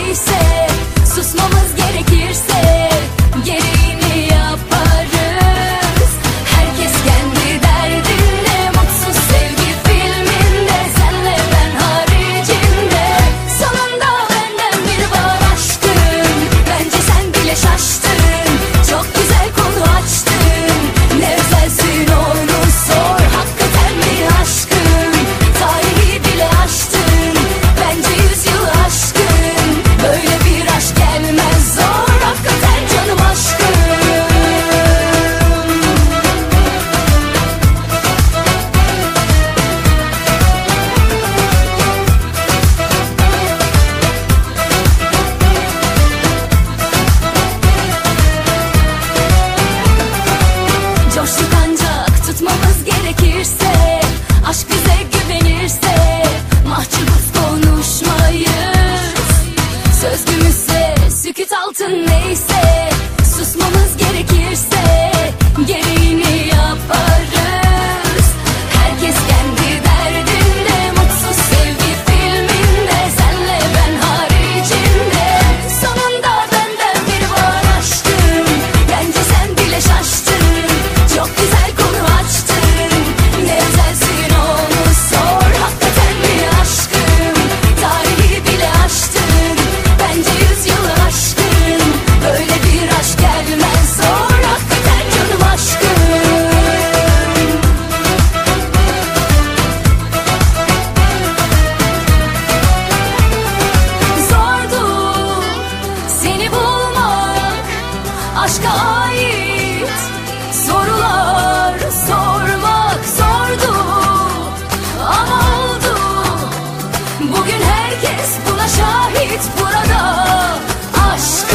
neyse, susmamız gerekirse gereğini yaparız. Herkes kendi derdinde, mutsuz sevgi filminde, senle ben haricinde. Sonunda benden biri var aşkım, bence sen bile şaştın. Çok güzel konu açtın, ne özelsin onu sor. Hakikaten mi aşkım, tarihi bile aştın. Bence 100 yıl aşkın, böyle bir aşk gelmez zor. Hakikaten canım aşkım. Coştuk ancak tutmamız gerekirse, aşk bize güvenirse mahcubuz konuşmayız. Söz gümüşse sükût altın neyse, susmamız gerekirse gereğini yaparız. Herkes kendi derdinde, mutsuz sevgi filminde, senle ben haricinde. Sonunda benden biri var aşkım, bence sen bile şaştın. Çok güzel konu açtın, ne özelsin onu sor. Hakikaten mi aşkım, tarihi bile aştın. Bence 100 yıl aşkın, böyle bir aşk gelmez zor. Hakikaten canım aşkım. Zordu seni bulmak, aşka ait sorular sormak zordu. Ama oldu, bugün herkes buna şahit burada. Aşk